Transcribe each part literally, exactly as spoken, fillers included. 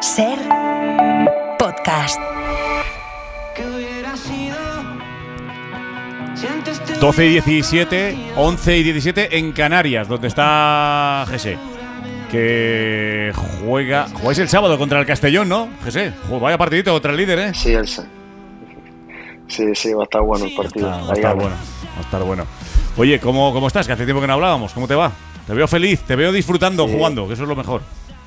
Ser podcast. doce y diecisiete, once y diecisiete en Canarias, donde está José, que juega... Jugáis el sábado contra el Castellón, ¿no, José? Vaya partidito contra el líder, ¿eh? Sí, el sí, sí, va a estar bueno el partido. Va a estar bueno, va a estar bueno. Oye, ¿cómo, ¿cómo estás? Que hace tiempo que no hablábamos. ¿Cómo te va? Te veo feliz, te veo disfrutando, sí, jugando, que eso es lo mejor.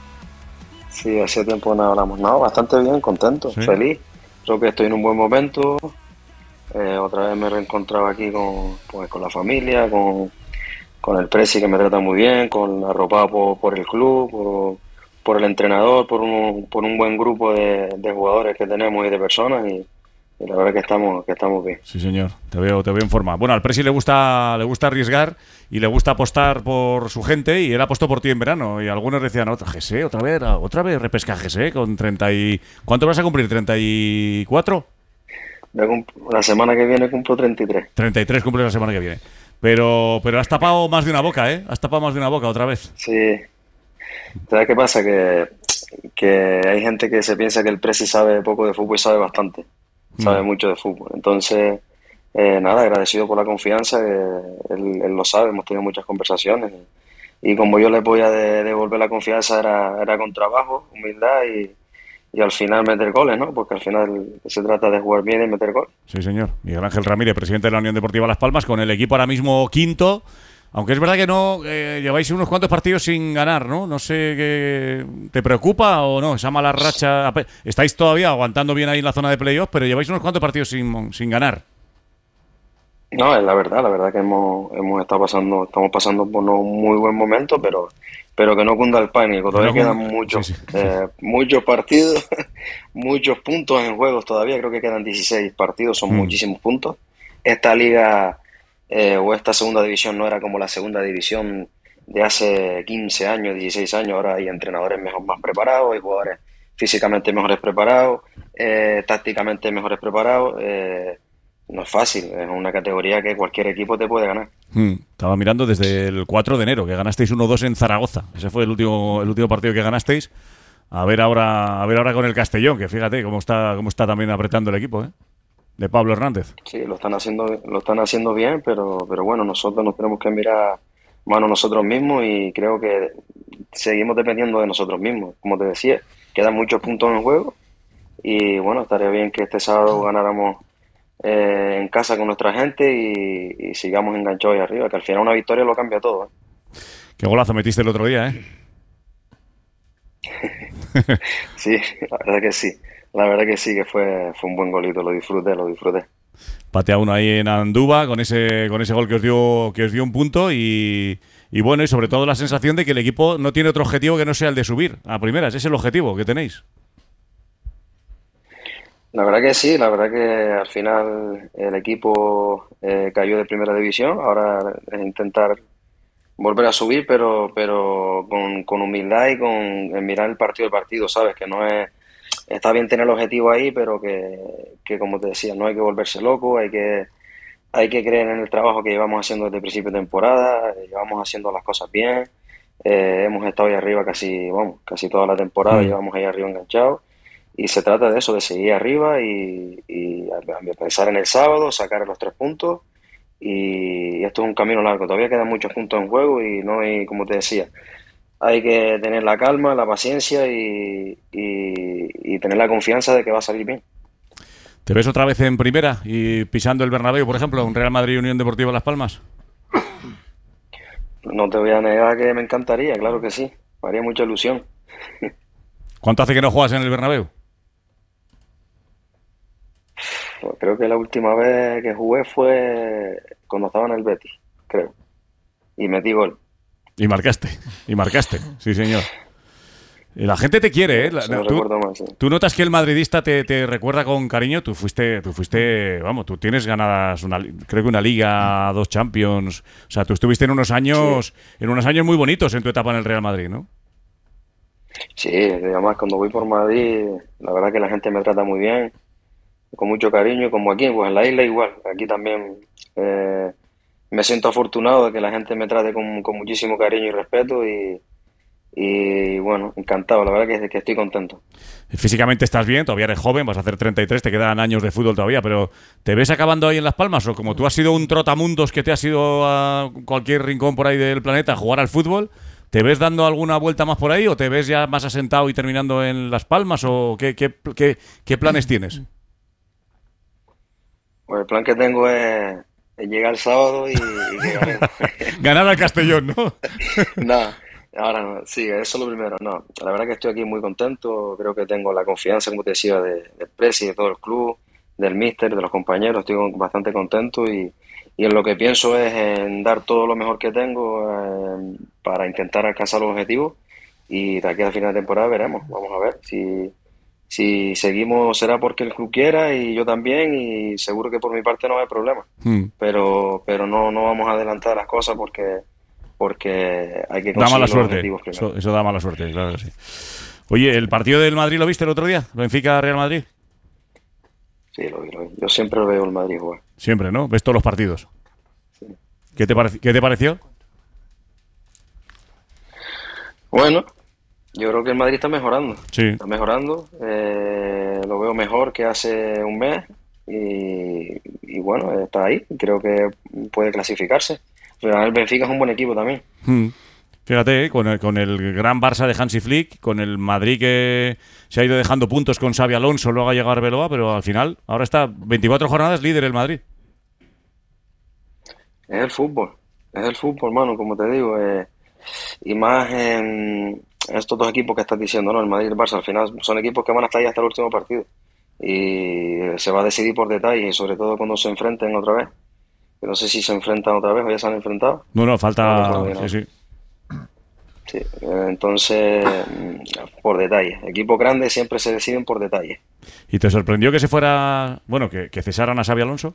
Sí, hace tiempo no hablamos. No, bastante bien, contento, ¿sí? Feliz. Creo que estoy en un buen momento. Eh, otra vez me he reencontrado aquí con, pues, con la familia, con, con el presi que me trata muy bien, con arropado por, por el club, por, por el entrenador, por un, por un buen grupo de, de jugadores que tenemos y de personas, y, y la verdad que estamos, que estamos bien. Sí, señor, te veo, te veo en forma. Bueno, al presi le gusta, le gusta arriesgar y le gusta apostar por su gente, y él apostó por ti en verano, y algunos decían, otra José, otra vez, otra vez repesca José con treinta y... ¿Cuánto vas a cumplir? ¿treinta y cuatro? La semana que viene cumplo treinta y tres. treinta y tres cumple la semana que viene. Pero pero has tapado más de una boca, ¿eh? Has tapado más de una boca otra vez. Sí. ¿Sabes qué pasa? Que, que hay gente que se piensa que el presi sabe poco de fútbol y sabe bastante. Sabe mm. mucho de fútbol. Entonces, eh, nada, agradecido por la confianza. Eh, él, él lo sabe, hemos tenido muchas conversaciones. Y, y como yo le podía de, devolver la confianza era, era con trabajo, humildad y... y al final meter goles, ¿no? Porque al final se trata de jugar bien y meter goles. Sí, señor. Miguel Ángel Ramírez, presidente de la Unión Deportiva Las Palmas, con el equipo ahora mismo quinto, aunque es verdad que no eh, lleváis unos cuantos partidos sin ganar, ¿no? No sé, qué ¿te preocupa o no? Esa mala racha. Estáis todavía aguantando bien ahí en la zona de playoff, pero lleváis unos cuantos partidos sin, sin ganar. No, es la verdad, la verdad que hemos, hemos estado pasando, estamos pasando por un muy buen momento, pero pero que no cunda el pánico. Todavía quedan muchos, sí, sí, sí. Eh, muchos partidos, muchos puntos en juegos todavía. Creo que quedan dieciséis partidos, son mm. muchísimos puntos. Esta liga eh, o esta segunda división no era como la segunda división de hace quince años, dieciséis años. Ahora hay entrenadores mejor, más preparados, hay jugadores físicamente mejores preparados, eh, tácticamente mejores preparados. Eh, No es fácil, es una categoría que cualquier equipo te puede ganar. Hmm, estaba mirando desde el cuatro de enero, que ganasteis uno dos en Zaragoza. Ese fue el último el último partido que ganasteis. A ver ahora a ver ahora con el Castellón, que fíjate cómo está cómo está también apretando el equipo, ¿eh? De Pablo Hernández. Sí, lo están haciendo lo están haciendo bien, pero pero bueno, nosotros nos tenemos que mirar mano nosotros mismos, y creo que seguimos dependiendo de nosotros mismos. Como te decía, quedan muchos puntos en juego, y bueno, estaría bien que este sábado ganáramos Eh, en casa con nuestra gente y, y sigamos enganchados ahí arriba, que al final una victoria lo cambia todo, ¿eh? Qué golazo metiste el otro día, ¿eh? Sí, la verdad que sí, la verdad que sí, que fue, fue un buen golito, lo disfruté, lo disfruté. Patea uno ahí en Andúba con ese con ese gol que os dio que os dio un punto, y, y bueno, y sobre todo la sensación de que el equipo no tiene otro objetivo que no sea el de subir a primeras. Ese es el objetivo que tenéis. La verdad que sí, la verdad que al final el equipo eh, cayó de primera división. Ahora es intentar volver a subir, pero pero con, con humildad y con en mirar el partido del partido, ¿sabes? Que no es... Está bien tener el objetivo ahí, pero que, que como te decía, no hay que volverse loco, hay que, hay que creer en el trabajo que llevamos haciendo desde el principio de temporada, llevamos haciendo las cosas bien, eh, hemos estado ahí arriba casi, vamos, casi toda la temporada, mm. llevamos ahí arriba enganchados. Y se trata de eso, de seguir arriba y, y pensar en el sábado, sacar los tres puntos. Y esto es un camino largo, todavía quedan muchos puntos en juego, y no hay, como te decía, hay que tener la calma, la paciencia y, y, y tener la confianza de que va a salir bien. ¿Te ves otra vez en primera y pisando el Bernabéu, por ejemplo, un Real Madrid Unión Deportiva Las Palmas? No te voy a negar que me encantaría, claro que sí, me haría mucha ilusión. ¿Cuánto hace que no juegas en el Bernabéu? Pues creo que la última vez que jugué fue cuando estaba en el Betis, creo. Y metí gol. Y marcaste, y marcaste, sí señor. Y la gente te quiere, ¿eh? La, no tú, más, sí. tú notas que el madridista te, te recuerda con cariño. Tú fuiste, tú fuiste, vamos, tú tienes ganadas una, creo que una Liga, dos Champions. O sea, tú estuviste en unos años, sí. en unos años muy bonitos en tu etapa en el Real Madrid, ¿no? Sí, además cuando voy por Madrid, la verdad que la gente me trata muy bien, con mucho cariño, como aquí, pues en la isla igual. Aquí también eh, me siento afortunado de que la gente me trate con, con muchísimo cariño y respeto, y, y bueno, encantado, la verdad que, que estoy contento. Físicamente estás bien, todavía eres joven, vas a hacer treinta y tres, te quedan años de fútbol todavía, pero ¿te ves acabando ahí en Las Palmas? ¿O como tú has sido un trotamundos que te has ido a cualquier rincón por ahí del planeta a jugar al fútbol, te ves dando alguna vuelta más por ahí o te ves ya más asentado y terminando en Las Palmas? ¿O qué, qué, qué, qué planes tienes? Pues el plan que tengo es, es llegar el sábado y, y que ganemos. Ganar al Castellón, ¿no? No, ahora no, sí, eso es lo primero, no. La verdad que estoy aquí muy contento, creo que tengo la confianza, como te decía, de, del presi, de todo el club, del míster, de los compañeros, estoy con- bastante contento y, y en lo que pienso es en dar todo lo mejor que tengo eh, para intentar alcanzar los objetivos y de aquí a final de temporada veremos, vamos a ver si, si seguimos será porque el club quiera y yo también y seguro que por mi parte no hay problema, Hmm. pero, pero no, no vamos a adelantar las cosas porque porque hay que Da mala conseguir los suerte. objetivos primero. Eso, eso da mala suerte, claro que sí. Oye, ¿el partido del Madrid lo viste el otro día? ¿Benfica-Real Madrid? Sí, lo vi, lo vi. Yo siempre lo veo el Madrid jugar. Siempre, ¿no? ¿Ves todos los partidos? ¿Qué te, parec- qué te pareció? Bueno, yo creo que el Madrid está mejorando. Sí. Está mejorando. eh, lo veo mejor que hace un mes. Y, y bueno, está ahí. Creo que puede clasificarse. Pero el Benfica es un buen equipo también. Hmm. Fíjate, ¿eh? con, el, con el gran Barça de Hansi Flick, con el Madrid que se ha ido dejando puntos con Xabi Alonso, luego ha llegado Arbeloa, pero al final, ahora está veinticuatro jornadas líder el Madrid. Es el fútbol. Es el fútbol, mano, como te digo. eh, y más en estos dos equipos que estás diciendo, ¿no? El Madrid y el Barça, al final son equipos que van a estar ahí hasta el último partido. Y se va a decidir por detalles y sobre todo cuando se enfrenten otra vez. Que no sé si se enfrentan otra vez o ya se han enfrentado. No, no, No falta... recuerdo bien Sí, ahora. sí. Sí, eh, entonces, mm, por detalles. Equipos grandes siempre se deciden por detalles. ¿Y te sorprendió que se fuera... Bueno, que, que cesaran a Xabi Alonso?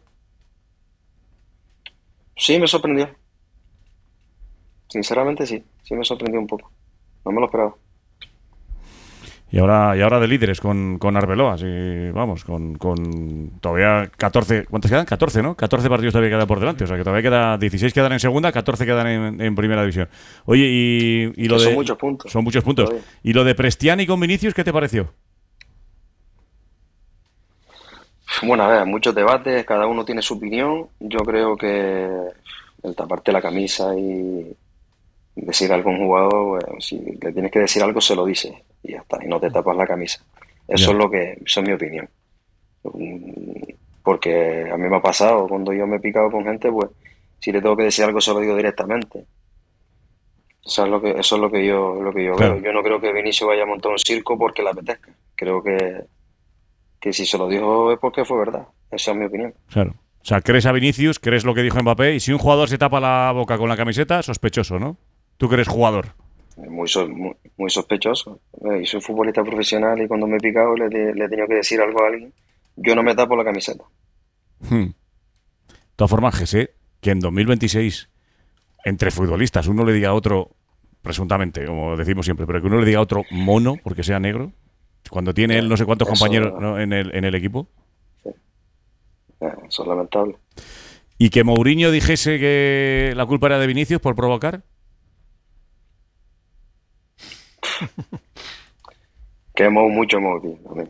Sí, me sorprendió. Sinceramente, sí. Sí me sorprendió un poco. No me lo esperaba. Y ahora, y ahora de líderes con, con Arbeloa, sí, vamos, con, con todavía catorce, ¿cuántos quedan? catorce, ¿no? catorce partidos todavía quedan por delante, o sea que todavía queda, dieciséis quedan en segunda, catorce quedan en, en primera división. Oye, y, y lo Que de... son muchos puntos. Son muchos puntos. Todavía. ¿Y lo de Prestiani con Vinicius, qué te pareció? Bueno, a ver, muchos debates, cada uno tiene su opinión. Yo creo que el taparte la camisa y decir algo a un jugador, bueno, si le tienes que decir algo, se lo dices y ya está, y no te tapas la camisa. Eso Ya. es lo que, eso es mi opinión. Mm, Porque a mí me ha pasado, cuando yo me he picado con gente, pues si le tengo que decir algo, se lo digo directamente. Eso es lo que, eso es lo que yo, lo que yo veo. Claro, Yo no creo que Vinicio vaya a montar un circo porque le apetezca. Creo que, que si se lo dijo es porque fue verdad. Esa es mi opinión. claro. O sea, crees a Vinicius, crees lo que dijo Mbappé, y si un jugador se tapa la boca con la camiseta, sospechoso, ¿no? Tú que eres jugador. Muy, so- muy, muy sospechoso. Eh, Y soy futbolista profesional y cuando me he picado le, le- le he tenido que decir algo a alguien. Yo no me tapo la camiseta. Hmm. De todas formas, José, que en dos mil veintiséis, entre futbolistas, uno le diga a otro, presuntamente, como decimos siempre, pero que uno le diga a otro mono porque sea negro, cuando tiene él no sé cuántos compañeros, Eso, ¿no? en, el, en el equipo, eh, eso es lamentable. y que Mourinho dijese que la culpa era de Vinicius por provocar. Que hemos mucho Mou, tío, también.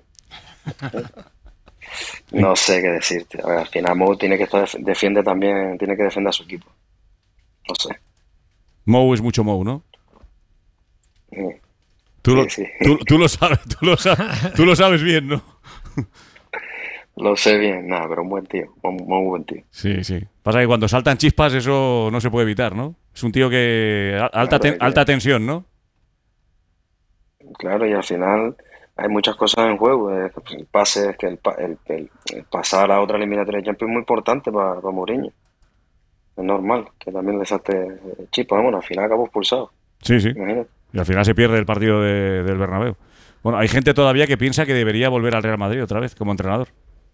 No sé qué decirte. A ver, al final Mou tiene que estar, defiende también, tiene que defender a su equipo. No sé. Mou es mucho Mou, ¿no? Eh, Tú lo, Sí, sí. tú, tú lo sabes, tú lo sabes, tú lo sabes bien, ¿no? Lo sé bien, nada, pero un buen tío, un muy buen tío. Sí, sí. Pasa que cuando saltan chispas eso no se puede evitar, ¿no? Es un tío que... a- Alta, Claro, ten- hay que- alta tensión, ¿no? Claro, y al final hay muchas cosas en juego. eh, El pase, es que el, pa- el- el- el pasar a otra eliminatoria de Champions es muy importante para, para Mourinho. Es normal que también le salte eh, chispas. Bueno, al final acabó expulsado, Sí, sí. imagínate. Y al final se pierde el partido de- del Bernabéu. Bueno, hay gente todavía que piensa que debería volver al Real Madrid otra vez como entrenador.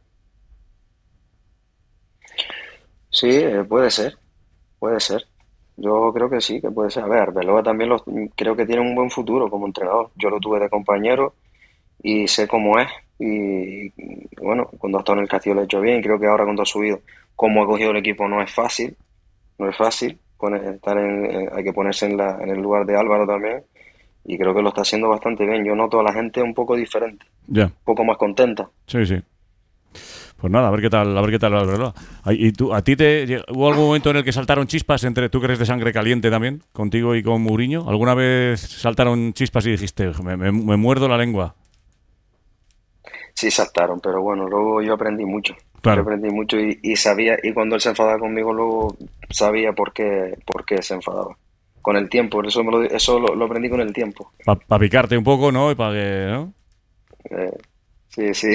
Sí, eh, puede ser, puede ser. Yo creo que sí, que puede ser. A ver, Arbeloa también lo- creo que tiene un buen futuro como entrenador. Yo lo tuve de compañero y sé cómo es. Y, y, bueno, cuando ha estado en el Castillo lo ha hecho bien. Creo que ahora cuando ha subido, cómo ha cogido el equipo no es fácil. No es fácil. Poner- estar en, eh, hay que ponerse en, la, en el lugar de Álvaro también. y creo que lo está haciendo bastante bien. Yo noto a la gente un poco diferente, Ya. un poco más contenta. Sí, sí. Pues nada, a ver qué tal, a ver qué tal va el reloj. Ay, ¿Y tú, a ti te hubo algún momento en el que saltaron chispas entre tú que eres de sangre caliente también, contigo y con Mourinho? ¿Alguna vez saltaron chispas y dijiste, me, me, me muerdo la lengua? Sí, saltaron, pero bueno, luego yo aprendí mucho. Claro. Yo aprendí mucho y, y sabía, y cuando él se enfadaba conmigo, luego sabía por qué, por qué se enfadaba. Con el tiempo, eso, me lo, eso lo, lo aprendí con el tiempo. Para pa picarte un poco, ¿no? Y para que, ¿no? Eh, sí, sí.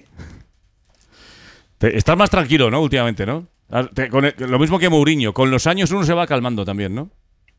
Te, estás más tranquilo, ¿no? Últimamente, ¿no? Te, con el, lo mismo que Mourinho. Con los años uno se va calmando también, ¿no?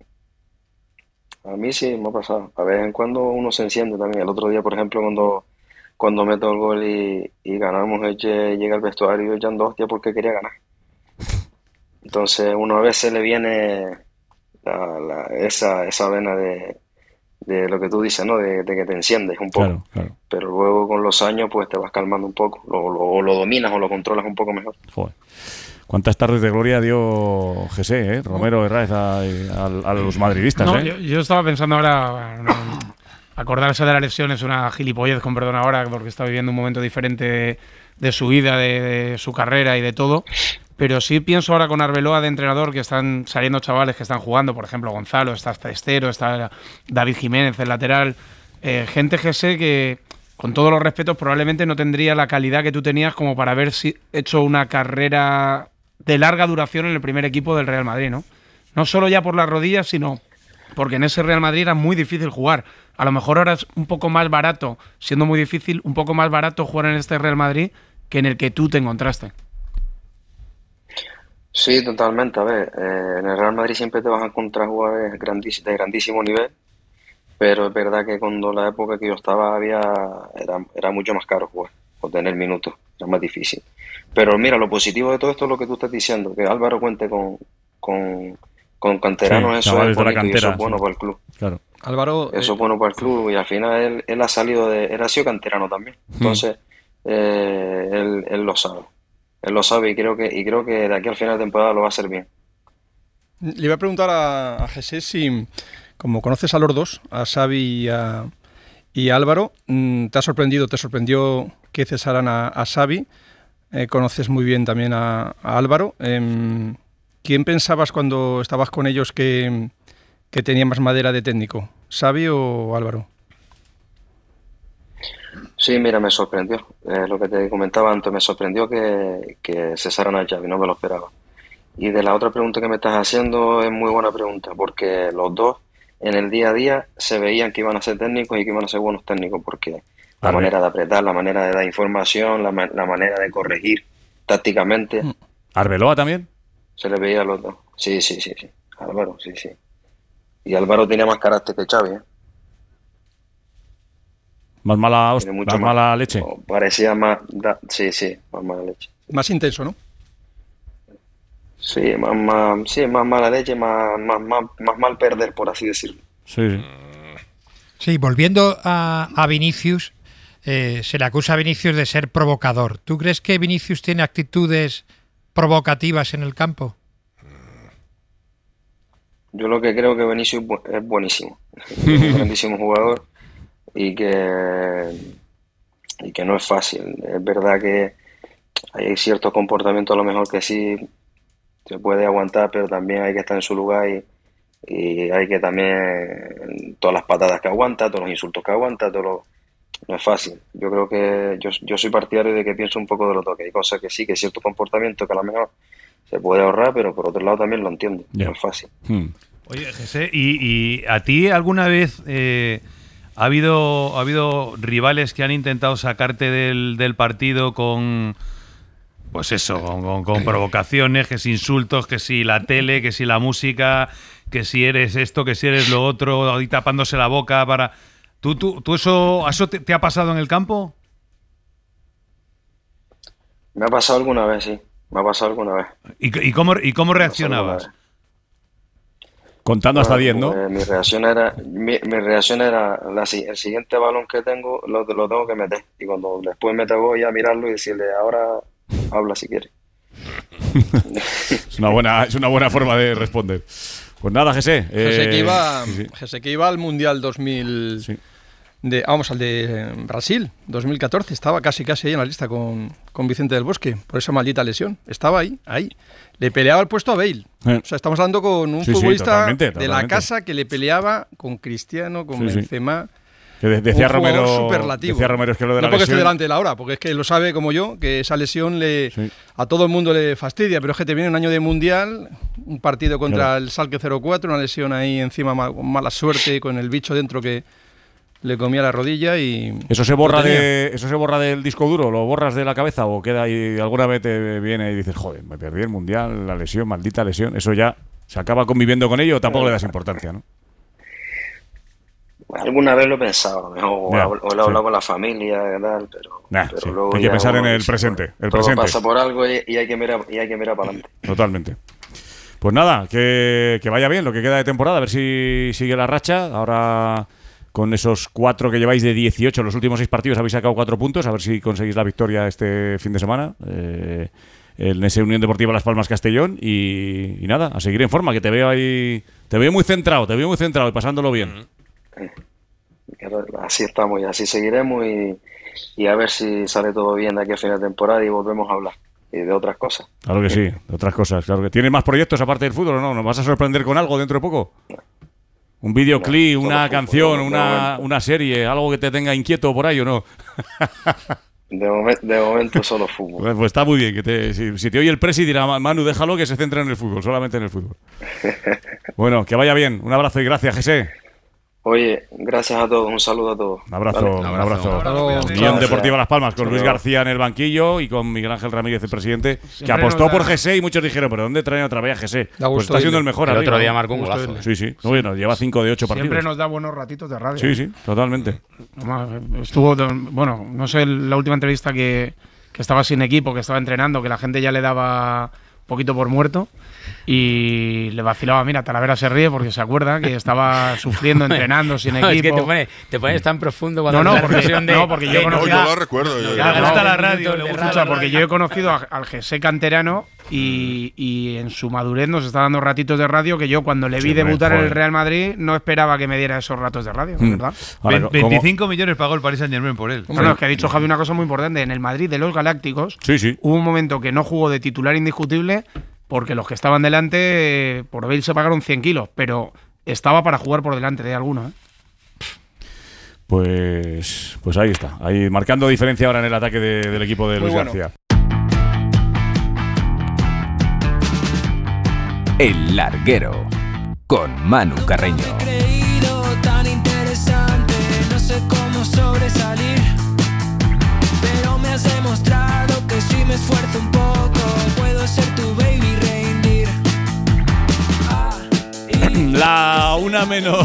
A mí sí me ha pasado. A vez en cuando uno se enciende también. El otro día, por ejemplo, cuando, cuando meto el gol y, y ganamos, él lle- llega al vestuario y echando hostia porque quería ganar. Entonces, uno a veces le viene la- la- esa, esa vena de, de lo que tú dices, ¿no? De, de que te enciendes un poco. Claro, claro. Pero luego con los años, pues te vas calmando un poco. Lo, lo, o lo dominas o lo controlas un poco mejor. Joder. ¿Cuántas tardes de gloria dio José, eh? Romero Herráez a, a, a los madridistas, No, eh? yo, yo estaba pensando ahora, no, acordarse de la lesión es una gilipollez, con perdón ahora, porque está viviendo un momento diferente de, de su vida, de, de su carrera y de todo. Pero sí pienso ahora con Arbeloa de entrenador que están saliendo chavales que están jugando, por ejemplo Gonzalo, está Estero, está David Jiménez, el lateral, eh, gente que sé que, con todos los respetos, probablemente no tendría la calidad que tú tenías como para haber si, hecho una carrera de larga duración en el primer equipo del Real Madrid, ¿no? No solo ya por las rodillas, sino porque en ese Real Madrid era muy difícil jugar. A lo mejor ahora es un poco más barato, siendo muy difícil, un poco más barato jugar en este Real Madrid que en el que tú te encontraste. Sí, totalmente. A ver, eh, en el Real Madrid siempre te vas a encontrar jugadores grandís- de grandísimo nivel, pero es verdad que cuando la época que yo estaba había era, era mucho más caro jugar o tener minutos, era más difícil. Pero mira, lo positivo de todo esto es lo que tú estás diciendo, que Álvaro cuente con, con, con canteranos, Sí, eso chavales es de la bonito y eso cantera, es bueno sí. para el club. Claro. Álvaro, Eso eh, es bueno para el club y al final él, él ha salido de, él ha sido canterano también. Entonces, eh, él, él lo sabe. Él lo sabe y creo que, y creo que de aquí al final de temporada lo va a hacer bien. le iba a preguntar a, a Jesús si, como conoces a los dos, a Xavi y a, y a Álvaro, ¿te ha sorprendido, te sorprendió que cesaran a, a Xavi? Eh, conoces muy bien también a, a Álvaro. Eh, ¿Quién pensabas cuando estabas con ellos que, que tenía más madera de técnico? ¿Xavi o Álvaro? Sí, mira, me sorprendió. Eh, lo que te comentaba antes, me sorprendió que, que cesaran a Xavi, no me lo esperaba. Y de la otra pregunta que me estás haciendo es muy buena pregunta, porque los dos en el día a día se veían que iban a ser técnicos y que iban a ser buenos técnicos, porque la Arre. manera de apretar, la manera de dar información, la, ma- la manera de corregir tácticamente, ¿Arbeloa también? se les veía a los dos. Sí, sí, sí, sí. Álvaro, sí, sí. Y Álvaro tenía más carácter que Xavi, ¿eh? ¿Más mala, host- Tiene mucho más más. mala leche? o parecía más. da- sí, sí, más mala leche. Más intenso, ¿no? Sí, más, más, sí, más mala leche, más, más, más, más mal perder, por así decirlo. Sí, sí. Sí, volviendo a, a Vinicius, eh, se le acusa a Vinicius de ser provocador. ¿Tú crees que Vinicius tiene actitudes provocativas en el campo? Yo lo que creo que Vinicius es bu- es buenísimo. Es un grandísimo jugador y que, y que no es fácil. Es verdad que hay ciertos comportamientos a lo mejor que sí se puede aguantar, pero también hay que estar en su lugar y, y hay que también todas las patadas que aguanta, todos los insultos que aguanta, todo lo- no es fácil. Yo creo que yo, yo soy partidario de que pienso un poco de lo toque. Hay cosas que sí, que cierto comportamiento que a lo mejor se puede ahorrar, pero por otro lado también lo entiendo. Ya. No es fácil. Hmm. Oye, José, ¿y, y a ti alguna vez eh, ha habido ha habido rivales que han intentado sacarte del, del partido con, pues eso, con, con- con provocaciones, que si insultos, que si la tele, que si la música, que si eres esto, que si eres lo otro, ahí tapándose la boca para... ¿Tú, tú, tú eso, eso te, te ha pasado en el campo? Me ha pasado alguna vez, sí. Me ha pasado alguna vez. ¿Y, y cómo, y cómo Me ha pasado alguna reaccionabas? vez. Contando hasta Bueno, diez, ¿no? pues, mi reacción era, mi, mi reacción era la, si- el siguiente balón que tengo lo, lo tengo que meter. Y cuando después me tengo ya a mirarlo y decirle, ahora habla si quieres. Es una buena, es una buena forma de responder. Pues nada, José. José eh, que iba, sí, sí. José que iba al Mundial dos mil... Sí. De, vamos, al de Brasil, dos mil catorce, estaba casi casi ahí en la lista con, con Vicente del Bosque, por esa maldita lesión. Estaba ahí, ahí. Le peleaba el puesto a Bale. Eh. O sea, estamos hablando con un Sí, sí, futbolista totalmente, de totalmente. la casa que le peleaba con Cristiano, con Sí, sí. Benzema. Que de- decía un jugador Romero, superlativo. decía Romero es que lo de la no porque lesión... esté delante de la hora, porque es que lo sabe como yo, que esa lesión le Sí. a todo el mundo le fastidia, pero es que te viene un año de Mundial, un partido contra Claro. el Schalke cero cuatro, una lesión ahí encima ma- con mala suerte, con el bicho dentro que le comía la rodilla y... ¿Eso se borra lo tenía. de eso se borra del disco duro? ¿Lo borras de la cabeza o queda ahí alguna vez te viene y dices, joder, me perdí el Mundial, la lesión, maldita lesión? Eso ya se acaba conviviendo con ello o tampoco le das importancia, ¿no? Alguna vez lo he pensado, a lo mejor, o, Ya, o lo he hablado sí. con la familia, y tal, pero, Nah, pero sí. luego Hay que ya pensar uno en el dice, presente, bueno, el todo presente. pasa por algo y, y hay que mirar y hay que mirar para adelante. Totalmente. Pues nada, que, que vaya bien lo que queda de temporada, a ver si sigue la racha. Ahora, con esos cuatro que lleváis de dieciocho, los últimos seis partidos habéis sacado cuatro puntos, a ver si conseguís la victoria este fin de semana. Eh, en ese Unión Deportiva Las Palmas Castellón y, y nada, a seguir en forma, que te veo ahí, te veo muy centrado, te veo muy centrado y pasándolo bien. Así estamos y así seguiremos y, y a ver si sale todo bien de aquí a final de temporada y volvemos a hablar y de otras cosas. Claro que sí, de otras cosas. Claro que ¿tienes más proyectos aparte del fútbol o no? ¿Nos vas a sorprender con algo dentro de poco? Un videoclip, No, solo una fútbol, canción, de una, momento. una serie, algo que te tenga inquieto por ahí o no. De, momen- de momento solo fútbol. Pues, pues está muy bien. Que te, si, si te oye el presi dirá, Manu, déjalo que se centre en el fútbol, solamente en el fútbol. Bueno, que vaya bien. Un abrazo y gracias, José. Oye, gracias a todos, un saludo a todos. Un abrazo, Vale. un abrazo. Hasta luego. Unión Gracias. Deportiva Las Palmas con Hasta Luis luego. García en el banquillo y con Miguel Ángel Ramírez, el presidente, que Siempre apostó nos da- por José y muchos dijeron, ¿pero dónde traen otra vez a José? Da Pues gusto está siendo oírle. el mejor El arriba, otro día ¿no? marcó un Gusto golazo. oírle. Sí, sí. Bueno, lleva cinco de ocho partidos. Siempre nos da buenos ratitos de radio. Sí, sí, totalmente. Además, Estuvo, bueno, no sé, la última entrevista que, que estaba sin equipo, que estaba entrenando, que la gente ya le daba un poquito por muerto y le vacilaba. Mira, Talavera se ríe porque se acuerda que estaba sufriendo, entrenando sin No, equipo. es que te pones, te pones tan profundo cuando No, no, haces la porque- reflexión de, no, porque yo de- conozco- No, yo lo recuerdo. Yo, Ya, yo- gusta la no, radio, minutos le de gusta escucha, la porque radio. yo he conocido a- al José canterano y, y en su madurez nos está dando ratitos de radio que yo cuando le vi Sí, debutar en el joder. Real Madrid no esperaba que me diera esos ratos de radio, Mm. ¿verdad? Ahora, Ve- ¿cómo- veinticinco millones pagó el Paris Saint Germain por él. No, no, es que ha dicho Javi una cosa muy importante. En el Madrid de los Galácticos Sí, sí. hubo un momento que no jugó de titular indiscutible porque los que estaban delante eh, por Bale se pagaron cien kilos, pero estaba para jugar por delante de alguno. ¿eh? Pues, pues ahí está. Ahí marcando diferencia ahora en el ataque de- del equipo de Muy Luis bueno. García. El Larguero con Manu Carreño. Creído tan interesante, no sé cómo sobresalir, pero me has demostrado que si me esfuerzo un poco puedo ser tu baby reindeer. Ah, y La una menos.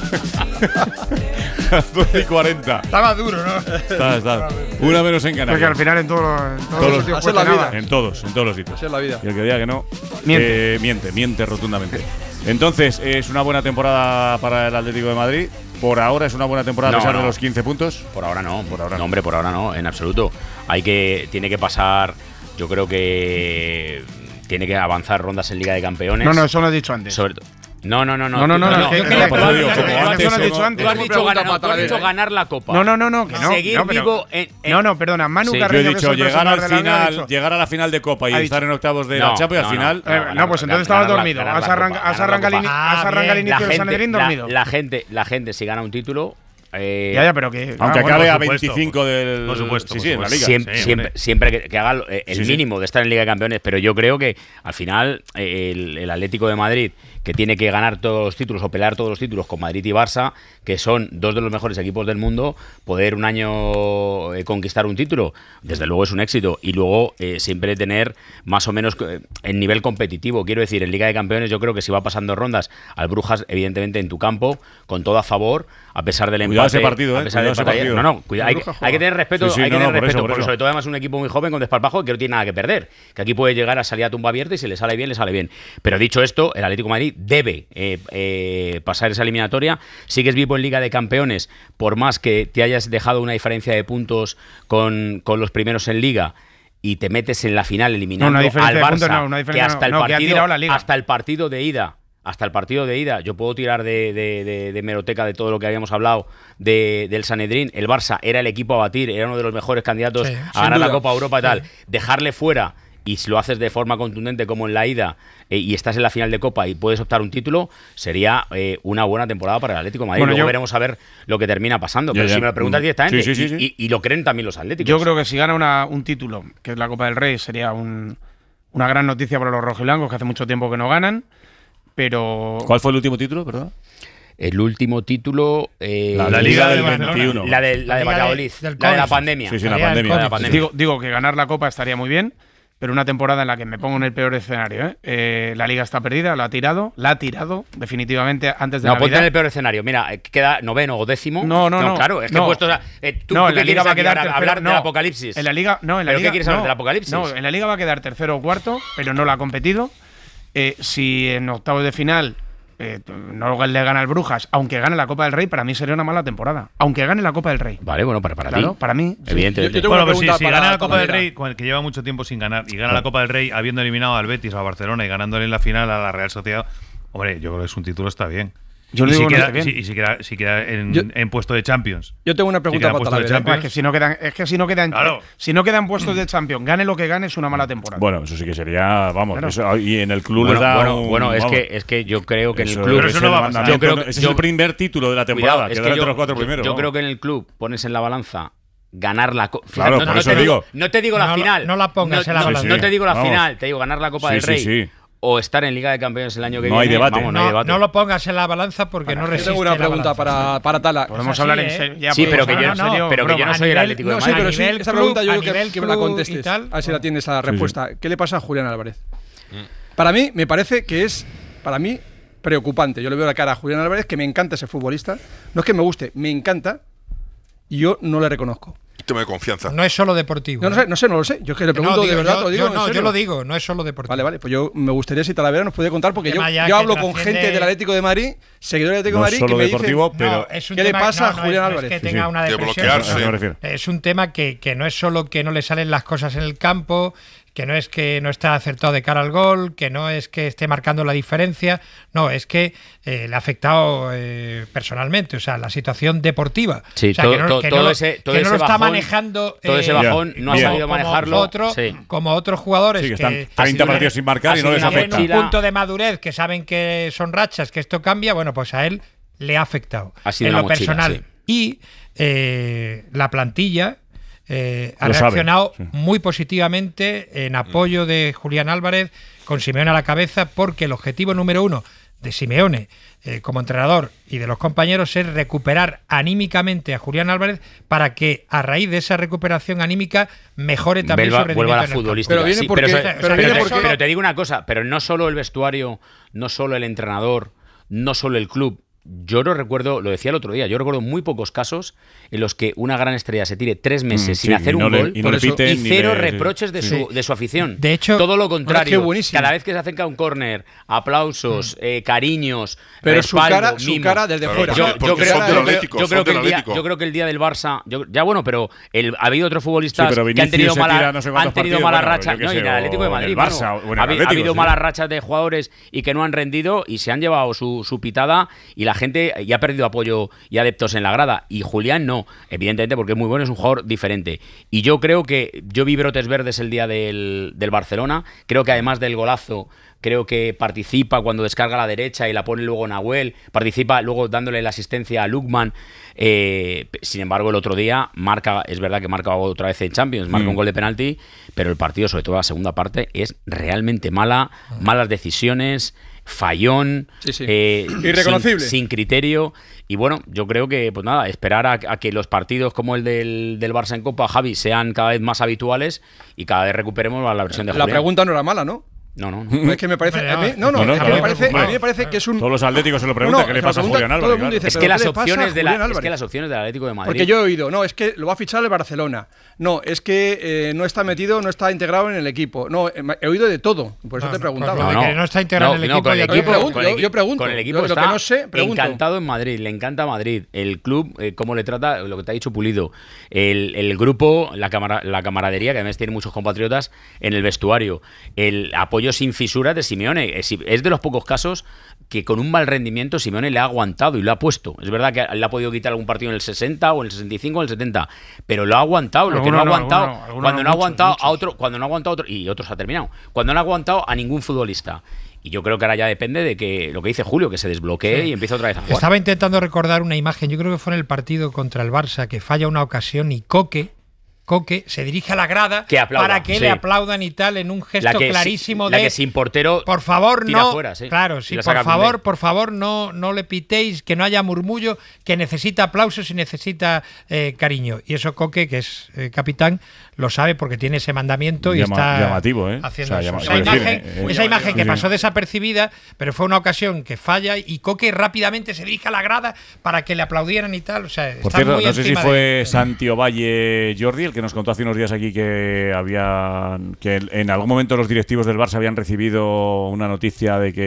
Las doce y cuarenta. Estaba duro, ¿no? Está, está. Una menos en Porque al Canarias. final en, todo, en todos, Todos los los- sitios Así es la cuesta vida. En todos, en todos los sitios. Así es la vida. Y el que diga que no, Miente. eh, miente, miente rotundamente. Entonces, es una buena temporada para el Atlético de Madrid. Por ahora es una buena temporada a No, pesar no. de los quince puntos. Por ahora no, Por ahora no, no. hombre, por ahora no, en absoluto. Hay que, tiene que pasar, yo creo que tiene que avanzar rondas en Liga de Campeones. No, no, eso lo he dicho antes. Sobre to- no, no, no, no. No, no, no, tú- no, tú- que- tú- que- tú- que- tú- que- tú- que- tú- como tú- antes tú- o tú- no- tú has ¿Cómo dicho pregunta ganar- para tú has dicho Talavera? ganar la Copa. No, no, no, no, que no. Seguir no, pero- vivo en, en- No, no, perdona, Manu Sí, yo he Yo he Carreño, que es dicho el llegar personal al de la liga, ha final, dicho- llegar a la final de Copa y ha estar dicho- en octavos de No, la Champions no, al no, final. Eh, ganar no, la pues Copa, entonces estabas ganar la- dormido. ganar Has la arranca- Copa, has ganar la arrancado el ini- Copa. has arrancado el la inicio del gente, Sanedrín la- dormido. La, gente, la gente si gana un título, eh, Ya, ya, pero que. Aunque ah, bueno, acabe por a supuesto, veinticinco del. por supuesto, Sí, por sí, en la supuesto. liga. Siempre, Sí, siempre, hombre. siempre que, que haga eh, el Sí, sí. mínimo de estar en Liga de Campeones, pero yo creo que al final eh, el, el Atlético de Madrid, que tiene que ganar todos los títulos o pelear todos los títulos con Madrid y Barça, que son dos de los mejores equipos del mundo, poder un año eh, conquistar un título, desde luego es un éxito. Y luego eh, siempre tener más o menos eh, el nivel competitivo. Quiero decir, en Liga de Campeones yo creo que si va pasando rondas al Brujas, evidentemente en tu campo, con todo a favor, a pesar del empate. Cuidado ese partido, a eh, pesar cuidado del ese empate. partido. No, no, cuidado, hay, que- hay que tener respeto, Sí, sí, hay que no, no, tener por eso, respeto, por porque eso. sobre todo además un equipo muy joven con desparpajo que no tiene nada que perder, que aquí puede llegar a salir a tumba abierta y si le sale bien, le sale bien. Pero dicho esto, el Atlético de Madrid debe eh, eh, pasar esa eliminatoria. Sigues vivo en Liga de Campeones, por más que te hayas dejado una diferencia de puntos con, con los primeros en Liga y te metes en la final eliminando No, una diferencia al de Barça, puntos no, una que diferencia hasta el no, no, que ha partido, tirado la Liga. hasta el partido de ida hasta el partido de ida, yo puedo tirar de, de, de, de meroteca de todo lo que habíamos hablado de, del Sanedrín, el Barça era el equipo a batir, era uno de los mejores candidatos Sí, a ganar duda. la Copa Europa y tal. Sí. Dejarle fuera, y si lo haces de forma contundente como en la ida, eh, y estás en la final de Copa y puedes optar un título, sería eh, una buena temporada para el Atlético de Madrid. Bueno, Luego yo- veremos a ver lo que termina pasando. Ya, Pero ya. si me lo preguntas Mm. directamente, Sí, sí, sí, y, sí. y- y lo creen también los Atléticos. Yo creo que si gana una, un título, que es la Copa del Rey, sería un, una gran noticia para los rojiblancos, que hace mucho tiempo que no ganan. Pero ¿Cuál fue el último título, perdón? El último título. eh, La, La Liga Liga del de Barcelona. veintiuno. La de, la de La Liga de- Valladolid. del La de la COVID. pandemia. Sí, sí, la Sería el pandemia. COVID. La pandemia. digo, digo que ganar la Copa estaría muy bien, pero una temporada en la que me pongo en el peor escenario. ¿eh? Eh, la Liga está perdida, la ha tirado, la ha tirado definitivamente antes de No, ponte en Navidad. el peor escenario. Mira, eh, queda noveno o décimo. No, no, no. Claro, es que No. puestos a- eh, tú, no, tú en la qué Liga quieres va a aquí quedar ahora? tercero. hablar no, del apocalipsis. En la Liga, no, en la ¿Pero qué Liga, quieres hablar no, del apocalipsis? No, en la Liga va a quedar tercero o cuarto, pero no la ha competido. Eh, si en octavos de final eh, no le gana el Brujas, aunque gane la Copa del Rey, para mí sería una mala temporada. Aunque gane la Copa del Rey. Vale, bueno, para, para Claro, ti. para mí. sí. Evidentemente. Yo- yo tengo Bueno, una pues sí, pregunta si para- gana la para Copa del Mira. Rey, con el que lleva mucho tiempo sin ganar, y gana la Copa del Rey habiendo eliminado al Betis, al Barcelona y ganándole en la final a la Real Sociedad, hombre, yo creo que es un título, está bien. Yo y le si digo, no queda, está bien. si- y si queda, si queda en, Yo- en puesto de Champions. Yo tengo una pregunta queda para puesto de Talavera. Champions. Es que si no quedan, es que si no quedan, Claro. si no quedan puestos de Champions, gane lo que gane, es una mala temporada. Bueno, eso sí que sería, vamos, Claro. eso- y en el club Bueno, les da bueno, un- bueno, es vamos, que, es que yo creo que en el eso- club. Pero es eso no el va a pasar. mandamiento, Yo creo que- ese es yo- el primer título de la temporada, Cuidado, es quedar que entre yo, los cuatro yo- primeros. yo vamos. creo que en el club pones en la balanza ganar la Copa. Claro, no, por no eso te digo. No te digo la No la- final. no la pongas no, en la no- balanza. No Sí, te digo la vamos. final, te digo ganar la Copa Sí, del sí, Rey. sí. O estar en Liga de Campeones el año que No viene. hay debate. Vamos, no, hay No, debate. no lo pongas en la balanza porque no Yo resiste tengo una la pregunta balanza. para, para Tala. Podemos así, hablar ¿eh? en serio. ya Sí, pero que podemos yo hablar no- en serio, pero que yo broma. no A soy el nivel- Atlético de No, Madrid. sí, pero a sí, nivel esa club- pregunta yo a creo que, nivel que me la club y contestes. tal. A ver si la tienes la sí. respuesta. ¿Qué le pasa a Julián Álvarez? Para mí, me parece que es, para mí, preocupante. Yo le veo la cara a Julián Álvarez, que me encanta ese futbolista. No es que me guste, me encanta. Y yo no le reconozco. Tema de confianza. No es solo deportivo. Yo no ¿eh? sé, no sé, no lo sé. Yo es que le Que no, pregunto digo, de verdad, yo, te lo digo yo en no, serio. yo lo digo, no es solo deportivo. Vale, vale, pues yo me gustaría si Talavera nos puede contar, porque yo, Tema ya yo que hablo con trasciende- gente del Atlético de Madrid, seguidores del Atlético No de es Madrid, solo que me deportivo, dicen, pero- No, es un ¿qué le tema- pasa no, a no, Julián no es Álvarez? que Sí, tenga sí. una De depresión, bloquearse. A eso me no. refiero. Es un tema que, que no es solo que no le salen las cosas en el campo, que no es que no está acertado de cara al gol, que no es que esté marcando la diferencia, no, es que eh, le ha afectado eh, personalmente, o sea, la situación deportiva. Sí, o sea, todo- que no, todo- que todo no lo- ese- todo que no ese lo está bajón- manejando todo ese eh, bajón Ya, no ha bien. sabido como manejarlo. otro- Sí. como otros jugadores Sí, que están que ha treinta sido una- partidos sin marcar ha y no sido les una afecta. en un mochila. punto de madurez que saben que son rachas, que esto cambia, bueno, pues a él le ha afectado Ha sido en una lo mochila, personal. sí. Y eh, la plantilla eh, ha Lo sabe, reaccionado sí. muy positivamente en apoyo de Julián Álvarez, con Simeone a la cabeza, porque el objetivo número uno de Simeone eh, como entrenador y de los compañeros es recuperar anímicamente a Julián Álvarez para que a raíz de esa recuperación anímica mejore también Vuelva, su vuelva a la rendimiento en el campo. futbolística. Pero viene Sí, porque- pero, pero pero- viene pero- porque- pero te digo una cosa, pero no solo el vestuario, no solo el entrenador, no solo el club. Yo no recuerdo, lo decía el otro día, yo recuerdo muy pocos casos en los que una gran estrella se tire tres meses Mm, sin sí, hacer y no un le- gol y no por le eso- piten y ni cero le- reproches de, Sí. su, de su afición. De hecho- todo lo Bueno, contrario. qué buenísimo. Cada vez que se acerca un córner, aplausos, eh, cariños, Pero su respaldo, cara, su mimo. cara desde Claro, fuera. Yo, porque- yo porque creo, son del yo creo- Atlético, yo son creo que del el día, Atlético. yo creo que el día del Barça, yo- ya bueno, pero el, ha habido otros futbolistas Sí, pero que han Vinicius tenido se malas, tira no sé cuántos han tenido partidos, malas bueno, rachas, yo qué no, y sé, en el Atlético de o en Madrid, el Barça, mano. o en el ha, habi- ha Atlético, habido sí. malas rachas de jugadores y que no han rendido y se han llevado su, su pitada y la gente ya ha perdido apoyo y adeptos en la grada. Y Julián no, evidentemente, porque es muy bueno, es un jugador diferente. Y yo creo que yo vi brotes verdes el día del, del Barcelona. Creo que además del golazo, creo que participa cuando descarga a la derecha y la pone luego Nahuel, participa luego dándole la asistencia a Lukman. Eh, sin embargo, el otro día marca, es verdad que marca otra vez en Champions, marca Mm. un gol de penalti, pero el partido, sobre todo la segunda parte, es realmente mala, malas decisiones, fallón, Sí, sí. eh, Irreconocible. Sin, sin criterio. Y bueno, yo creo que, pues nada, esperar a, a que los partidos como el del, del Barça en Copa, Javi, sean cada vez más habituales y cada vez recuperemos la versión de La Julián. pregunta no era mala, ¿no? No, no, no. No, es que me parece. Hombre, A mí, no, no, no, no, es que claro, me parece, hombre. a mí me parece que es un. Todos los atléticos se lo preguntan, No, no, ¿qué le se lo pasa a pregunta Julián Álvarez? todo el mundo Claro. dice, Es ¿pero que, qué las le pasa a opciones de la, Julián es que Álvarez? las opciones del Atlético de Madrid. Porque yo he oído, no, es que lo va a fichar el Barcelona. No, es que eh, no está metido, no está integrado en el equipo. No, eh, he oído de todo. Por eso No, te he no, preguntado. pues lo de que no está integrado en el equipo, con el ya equipo, pregunto, con el yo- equi- yo pregunto. con el equipo Lo- lo que está no sé, pregunto. encantado en Madrid, le encanta Madrid. El club, eh, cómo le trata, lo que te ha dicho Pulido. El, el grupo, la, camara- la camaradería, que además tiene muchos compatriotas en el vestuario. El apoyo salió sin fisuras de Simeone. Es, es de los pocos casos que con un mal rendimiento Simeone le ha aguantado y lo ha puesto. Es verdad que le ha podido quitar algún partido en el sesenta o en el sesenta y cinco o en el setenta, pero lo ha aguantado. Lo que no ha aguantado, alguno, alguno, cuando no ha muchos, aguantado muchos. a otro, cuando no ha aguantado a otro, y otros ha terminado, cuando no ha aguantado a ningún futbolista. Y yo creo que ahora ya depende de que lo que dice Julio, que se desbloquee Sí. y empiece otra vez a jugar. Estaba intentando recordar una imagen, yo creo que fue en el partido contra el Barça, que falla una ocasión y Coque, Coque se dirige a la grada Que aplauda, para que sí. le aplaudan y tal, en un gesto La que, clarísimo la de... que sin portero Por favor, tira no. fuera, sí. Claro, Y sí, la por saca favor, Koundé. por favor, no, no le pitéis, que no haya murmullo, que necesita aplausos y necesita eh, cariño. Y eso Coque, que es eh, capitán, lo sabe porque tiene ese mandamiento y Llama- está llamativo, ¿eh? haciendo O sea, eso. llama- esa quiero decir, imagen, eh, eh, esa imagen que sí, sí. pasó desapercibida, pero fue una ocasión que falla y Coque rápidamente se dirige a la grada para que le aplaudieran y tal. O sea, Por está cierto, muy no sé si encima fue de- Santi Ovalle Jordi el que nos contó hace unos días aquí que había que en algún momento los directivos del Barça habían recibido una noticia de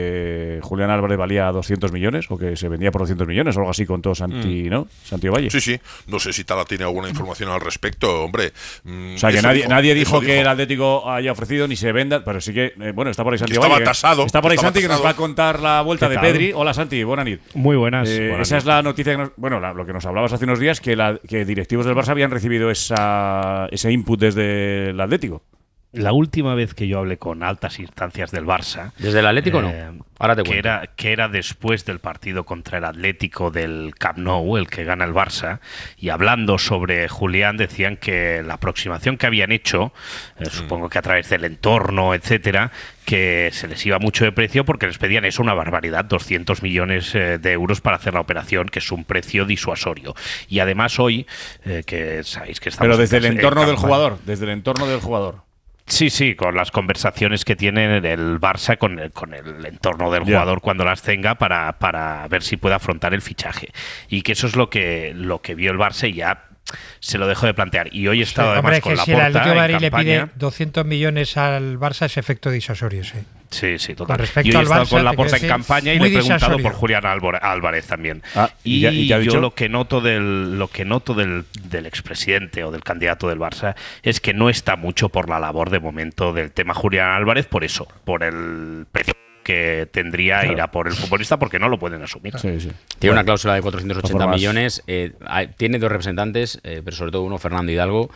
que Julián Álvarez valía doscientos millones o que se vendía por doscientos millones o algo así contó Santi, ¿no? Santi Ovalle. Sí, sí. No sé si Tala tiene alguna información al respecto, hombre. Mm, O sea, que eso nadie, dijo, nadie eso dijo que el Atlético haya ofrecido ni se venda, pero sí que, eh, bueno, está por ahí Santi Que estaba Ovalle, que- tasado, Está por ahí estaba Santi que nos tasado. va a contar la vuelta ¿Qué de tal? Pedri. Hola Santi, buenas noches. Muy buenas. Eh, buenas esa es noches. la noticia que nos, bueno, la- lo que nos hablabas hace unos días, que, la, que directivos del Barça habían recibido esa, ese input desde el Atlético. La última vez que yo hablé con altas instancias del Barça. ¿Desde el Atlético eh, no? Ahora te que cuento. era, que era después del partido contra el Atlético del Camp Nou, el que gana el Barça, y hablando sobre Julián decían que la aproximación que habían hecho, eh, supongo que a través del entorno, etcétera, que se les iba mucho de precio porque les pedían eso, una barbaridad, doscientos millones eh, de euros para hacer la operación, que es un precio disuasorio. Y además hoy, eh, que sabéis que estamos... Pero desde el en entorno del campaña- jugador, desde el entorno del jugador. Sí, sí, con las conversaciones que tiene el Barça con el, con el entorno del Ya. jugador cuando las tenga para, para ver si puede afrontar el fichaje. Y que eso es lo que, lo que vio el Barça y ya se lo dejó de plantear. Y hoy he estado además Hombre, con que la si el Atlético de Madrid le campaña. pide doscientos millones al Barça es efecto disuasorio, sí. Sí, sí, Con total. respecto Y hoy he al estado Barça, con la te porta quiero en decir, campaña y muy le he preguntado disasorio. por Julián Álvar- Álvarez también. Ah, ¿y y ya- y qué ha yo dicho? lo que noto del lo que noto del, del expresidente o del candidato del Barça es que no está mucho por la labor de momento del tema Julián Álvarez, por eso, por el precio que tendría Claro. ir a por el futbolista porque no lo pueden asumir. Sí, sí. Tiene una cláusula de cuatrocientos ochenta De todas formas- millones. eh, hay- tiene dos representantes, eh, pero sobre todo uno, Fernando Hidalgo,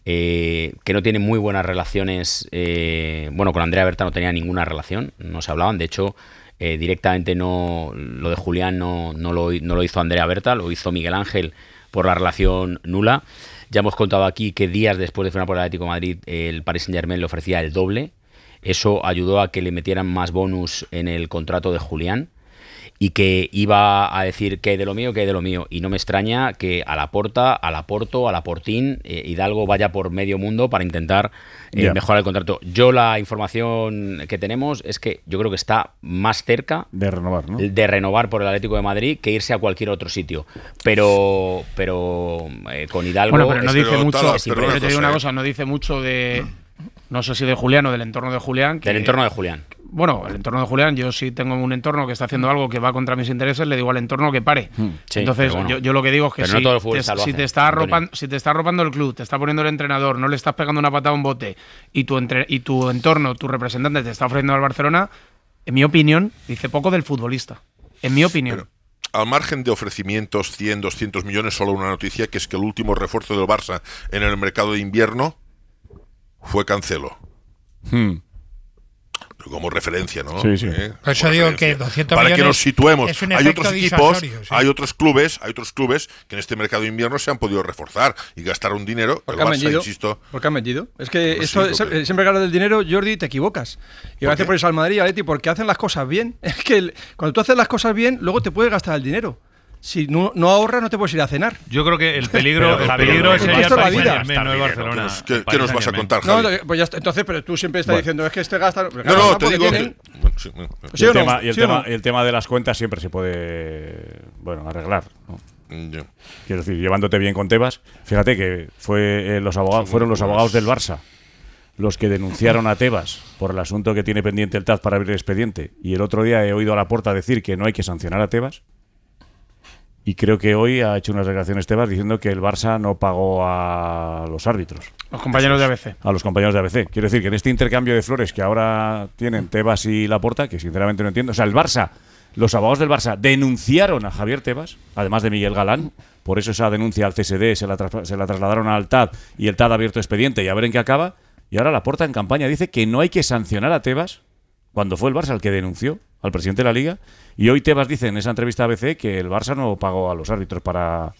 eh, que no tiene muy buenas relaciones. eh, bueno, con Andrea Berta no tenía ninguna relación, no se hablaban. De hecho, eh, directamente no lo de Julián no, no, lo, no lo hizo Andrea Berta, lo hizo Miguel Ángel por la relación nula. Ya hemos contado aquí que días después de firmar por el Atlético de Madrid, el Paris Saint-Germain le ofrecía el doble. Eso ayudó a que le metieran más bonus en el contrato de Julián y que iba a decir que hay de lo mío, que hay de lo mío. Y no me extraña que a la Porta, a la Porto, a la Portín, eh, Hidalgo vaya por medio mundo para intentar eh, Ya. mejorar el contrato. Yo la información que tenemos es que yo creo que está más cerca De renovar, ¿no? de renovar por el Atlético de Madrid que irse a cualquier otro sitio. Pero pero eh, con Hidalgo... Bueno, pero no es- dice pero, mucho. Tala, es pero Pero una yo te digo cosa, una ¿eh? cosa, no dice mucho de. No sé si de Julián o del entorno de Julián. que- del entorno de Julián. Bueno, el entorno de Julián, yo sí tengo un entorno que está haciendo algo que va contra mis intereses, le digo al entorno que pare. Sí, Entonces, pero bueno. yo, yo lo que digo es que Pero si, no todos los te, futbolistas lo si hacen, te está Antonio. arropando, si te está arropando el club, te está poniendo el entrenador, no le estás pegando una patada a un bote y tu, entre, y tu entorno, tu representante te está ofreciendo al Barcelona, en mi opinión, dice poco del futbolista. En mi opinión. Pero, al margen de ofrecimientos cien, doscientos millones, solo una noticia, que es que el último refuerzo del Barça en el mercado de invierno fue Cancelo. Hmm. Como referencia, ¿no? Sí, sí. ¿Eh? Por eso Como digo referencia. que doscientos Para que millones nos situemos. es un Hay efecto otros equipos, disuasorio, sí. hay otros clubes, hay otros clubes que en este mercado de invierno se han podido reforzar y gastaron dinero. ¿Por El qué han Barça, vendido? insisto. ¿Por qué han vendido? Es que Pues esto, sí, se- porque- siempre que hablas del dinero, Jordi, te equivocas. Y a veces qué? pones al Madrid y al Atleti porque hacen las cosas bien. Es que el- cuando tú haces las cosas bien, luego te puedes gastar el dinero. Si no, no ahorras, no te puedes ir a cenar. Yo creo que el peligro, Pero, el Javier, peligro pero sería el esto es la Paris vida. Saint-Germain, no el Barcelona. Pues, ¿Qué, El qué Paris nos vas a Saint-Germain. contar, No, Javi? no, pues ya está. Entonces, pero tú siempre estás Bueno. diciendo, es que este gasta. No, no, te digo tienen- que... bueno, sí, bueno, Y ¿Sí o el, no? tema, y el, ¿Sí o tema, no? y el tema de las cuentas siempre se puede, bueno, arreglar, ¿no? ya. Quiero decir, llevándote bien con Tebas. Fíjate que fue eh, los abogados, fueron los abogados del Barça los que denunciaron a Tebas por el asunto que tiene pendiente el T A Z para abrir el expediente. Y el otro día he oído a la Porta decir que no hay que sancionar a Tebas. Y creo que hoy ha hecho unas declaraciones Tebas diciendo que el Barça no pagó a los árbitros. Los compañeros de A B C. A los compañeros de A B C. Quiero decir que en este intercambio de flores que ahora tienen Tebas y Laporta, que sinceramente no entiendo. O sea, el Barça, los abogados del Barça denunciaron a Javier Tebas, además de Miguel Galán. Por eso esa denuncia al C S D se la, tras- se la trasladaron al T A D y el T A D ha abierto expediente y a ver en qué acaba. Y ahora Laporta en campaña dice que no hay que sancionar a Tebas cuando fue el Barça el que denunció al presidente de la Liga. Y hoy Tebas dice en esa entrevista a A B C que el Barça no pagó a los árbitros para...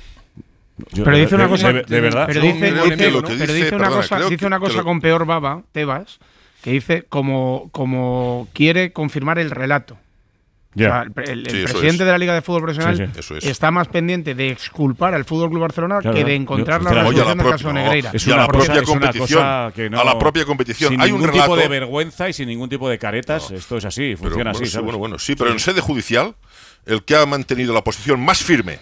Yo, pero de, dice una de, cosa... De, de verdad. Pero dice, Creo dice, que lo que pero dice- dice una perdona, cosa, creo dice una que- cosa que lo- con peor baba, Tebas, que dice como, como quiere confirmar el relato. Ya. O sea, el, el- el Sí, eso presidente es. de la Liga de Fútbol Profesional Sí, sí. Eso es. está más pendiente de exculpar al Fútbol Club Barcelona Claro, que de yo- encontrar la sinceramente- Oye, a la resolución del propia- caso no, Negreira. Es Y a la una cosa- propia es una competición. cosa que no- A la propia competición. Sin Hay un ningún tipo relato- de vergüenza y sin ningún tipo de caretas. Esto es así, Pero, funciona bueno, así. sí, ¿sabes? bueno, bueno, sí, pero en sede judicial, el que ha mantenido la posición más firme,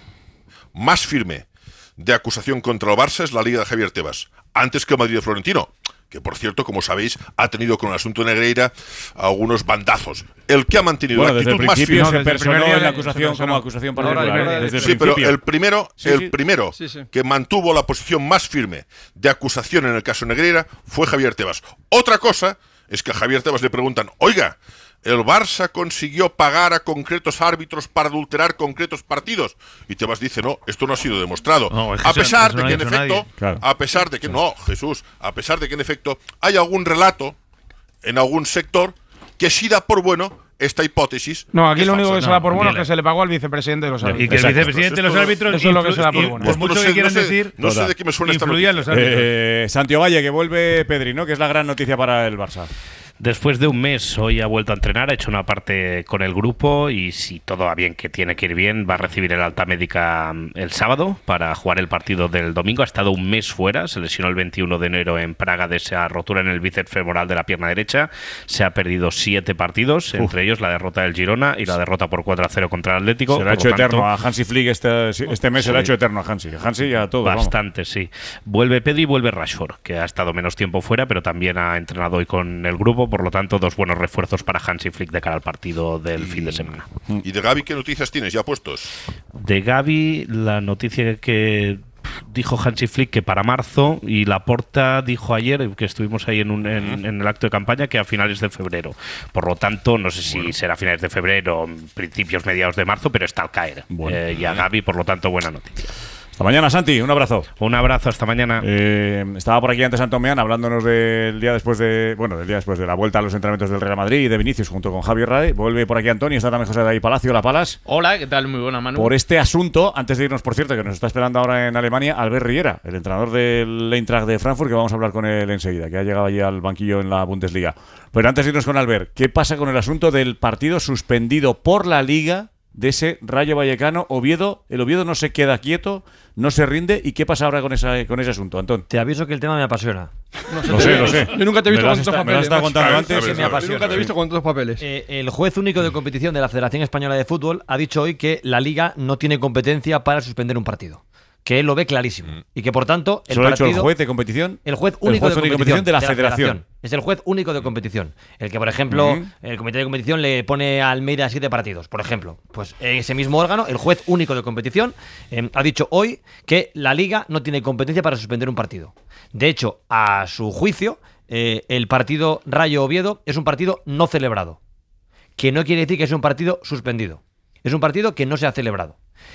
más firme de acusación contra el Barça es la Liga de Javier Tebas, antes que el Madrid de Florentino, que por cierto, como sabéis, ha tenido con el asunto de Negreira algunos bandazos. El que ha mantenido Bueno, la desde el actitud más principio firme... se desde el personó primer día en la de- se acusación personó. como acusación Ahora, particular. ahora, ¿eh? Desde el Sí, pero principio. el primero, Sí, el sí. primero Sí, sí. que mantuvo la posición más firme de acusación en el caso Negreira fue Javier Tebas. Otra cosa es que a Javier Tebas le preguntan, oiga, ¿el Barça consiguió pagar a concretos árbitros para adulterar concretos partidos? Y Tebas dice, no, esto no ha sido demostrado. No, es que a eso- pesar eso de no que ha en dicho efecto, nadie. Claro. a pesar de que, no, Jesús, a pesar de que en efecto hay algún relato en algún sector que sí da por bueno esta hipótesis. No, aquí es lo único falsa. que se da por No, bueno es dile. que se le pagó al vicepresidente de los Y que árbitros. el Exacto. vicepresidente de los Esto- árbitros, eso es lo que influ- se da por y bueno. por Esto mucho no que sé- quieran no sé- decir, no sé Total. de qué me suena esta influían noticia. los árbitros. Eh, Santiago Valle, que vuelve Pedri, ¿no? Que es la gran noticia para el Barça. Después de un mes, hoy ha vuelto a entrenar, ha hecho una parte con el grupo y si todo va bien, que tiene que ir bien, va a recibir el alta médica mm, el sábado para jugar el partido del domingo. Ha estado un mes fuera, se lesionó el veintiuno de enero en Praga de esa rotura en el bíceps femoral de la pierna derecha. Se ha perdido siete partidos, entre ellos la derrota del Girona y la derrota por cuatro a cero contra el Atlético. Se le ha Por hecho lo tanto, eterno a Hansi Flick este, este mes, se le ha Sí. hecho eterno a Hansi. A Hansi y a todos. vamos. Bastante, sí. Vuelve Pedri y vuelve Rashford, que ha estado menos tiempo fuera, pero también ha entrenado hoy con el grupo, por lo tanto, dos buenos refuerzos para Hansi Flick de cara al partido del fin de semana. ¿Y de Gavi qué noticias tienes ya puestos? De Gavi, la noticia que dijo Hansi Flick que para marzo, y Laporta dijo ayer, que estuvimos ahí en, un, en, en el acto de campaña, que a finales de febrero. Por lo tanto, no sé si será a finales de febrero o principios, mediados de marzo, pero está al caer. Bueno. Eh, y a Gavi, por lo tanto, buena noticia. Hasta mañana, Santi. Un abrazo. Un abrazo, hasta mañana. Eh, estaba por aquí antes Antomeán hablándonos del día después de bueno del día después de la vuelta a los entrenamientos del Real Madrid y de Vinicius junto con Javier Rade. Vuelve por aquí Antonio, está también José de ahí Palacio, La Palas. Hola, ¿qué tal? Muy buena, Manu. Por este asunto, antes de irnos, por cierto, que nos está esperando ahora en Alemania, Albert Riera, el entrenador del Eintracht de Frankfurt, que vamos a hablar con él enseguida, que ha llegado allí al banquillo en la Bundesliga. Pero antes de irnos con Albert, ¿qué pasa con el asunto del partido suspendido por la Liga de ese Rayo Vallecano Oviedo? El Oviedo no se queda quieto, no se rinde. ¿Y qué pasa ahora con, esa, con ese asunto, Antón? Te aviso que el tema me apasiona. Lo sé, lo sé. Yo nunca te he visto Me lo con has tantos esta- me lo has papeles. estado macho. contando A ver, antes. a ver, Que me a ver. apasiona. Nunca te he visto con tantos papeles. Eh, el juez único de competición de la Federación Española de Fútbol ha dicho hoy que la Liga no tiene competencia para suspender un partido. Que él lo ve clarísimo. Y que por tanto, el ¿Solo ha hecho partido. el juez de competición? El juez El único juez de, único de competición, competición de la Federación. Es el juez único de competición. El que, por ejemplo, Ujú. el comité de competición le pone a Almeida siete partidos, por ejemplo. Pues ese mismo órgano, el juez único de competición, eh, ha dicho hoy que la Liga no tiene competencia para suspender un partido. De hecho, a su juicio, eh, el partido Rayo Oviedo es un partido no celebrado. Que no quiere decir que sea un partido suspendido. Es un partido que no se ha celebrado.